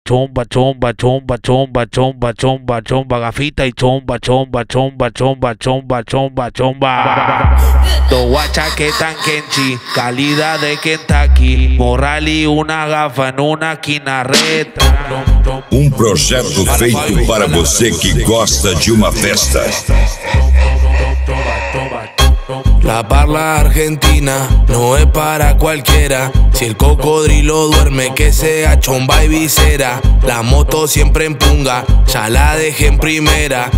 chomba, chomba, chomba, chomba, chomba, chomba, chomba, gafita y chomba, chomba, chomba, chomba, chomba, chomba, chomba. Dos guachas que tan Kenchi, calidad de Kentucky, moral y una gafa en una esquina reta. Projeto feito para você que gosta de uma festa. La parla argentina no es para cualquiera. Si el cocodrilo duerme, que sea chomba y visera. La moto siempre en punga, ya la dejé en primera.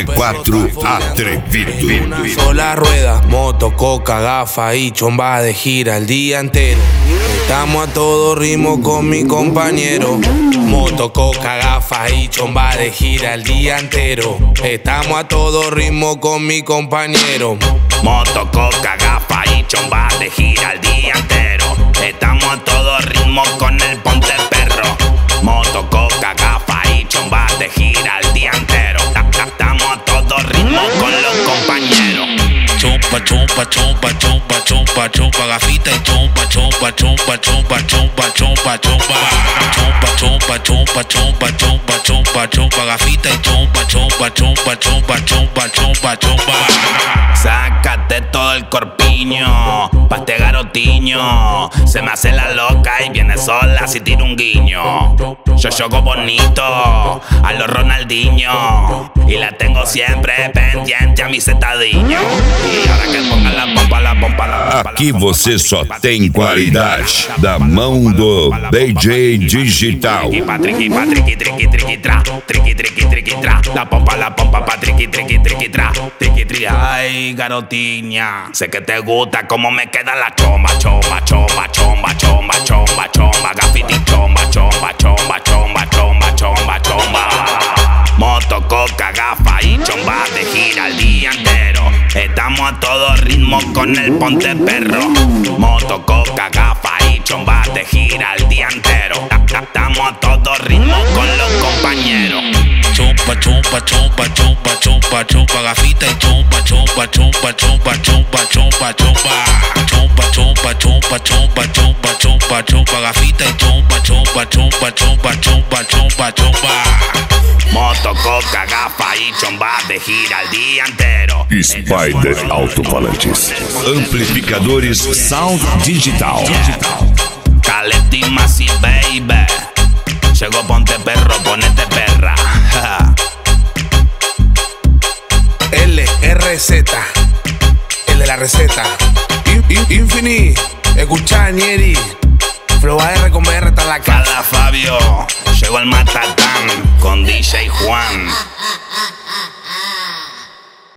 G4 atrevido. Una sola rueda, moto, coca, gafa y chomba de gira el día entero. Estamos a todo ritmo con mi compañero. Moto, coca, gafa y chomba de gira el día entero. Estamos a todo ritmo con mi compañero. Moto, coca, gafa y chomba de gira el día entero. Estamos a todo ritmo con el ponte perro. Moto, coca, gafa y chomba de gira el día entero. Estamos a todo ritmo con los compañeros. Chomba, chomba, chomba, chomba, chomba, chomba, gafita y chomba, chomba, chomba, chomba, chomba, chomba, chomba. Chomba, chomba, chomba, chomba, chomba, chomba, chomba, gafita y chomba, chomba, chomba, chomba, chomba, chomba, chomba. Sácate todo el corpiño, pa' este garotiño. Se me hace la loca y viene sola si tiro un guiño. Yo juego bonito a los Ronaldinho y la tengo siempre pendiente a mi cetadinho. E ahora que ponga la pompa, la pompa, la pompa. Aqui você só tem qualidade da mão do DJ Digital. Triqui, triqui, triqui, triqui, tra. Triqui, triqui, triqui, tra. La pompa, pa' triqui, triqui, triqui, tra. Triqui, triqui, ay, garotiña. Sé que te gusta cómo me queda la chomba, chomba, chomba, chomba, chomba, chomba, chomba, gafiti, chomba, chomba, chomba, chomba, chomba, chomba, chomba. Moto, coca, gafa y chomba de gira el día entero. Estamos a todo ritmo con el ponte perro. Moto, coca, gafa y chomba de gira el día entero. Estamos a todo ritmo con los compañeros. Chomba, chomba, chomba, chomba, chomba, chomba, gafita y chomba, chomba, chomba, chomba, chomba, chomba, chomba. Chomba, chomba, chomba, chomba, chomba, chomba, chomba, gafita y chomba, chomba, chomba, chomba, chomba, chomba, chomba. Moto, coca, gafa y chomba de gira el día entero. Spider Alto-Falantes. Amplificadores Sound Digital. Caleti Masi, baby. Llegó ponte perro, ponete perra. LRZ, el de la receta. Infini, escucha Nieri. Flow AR con BR está la cara. Fabio, llegó el Matatán con DJ Juan.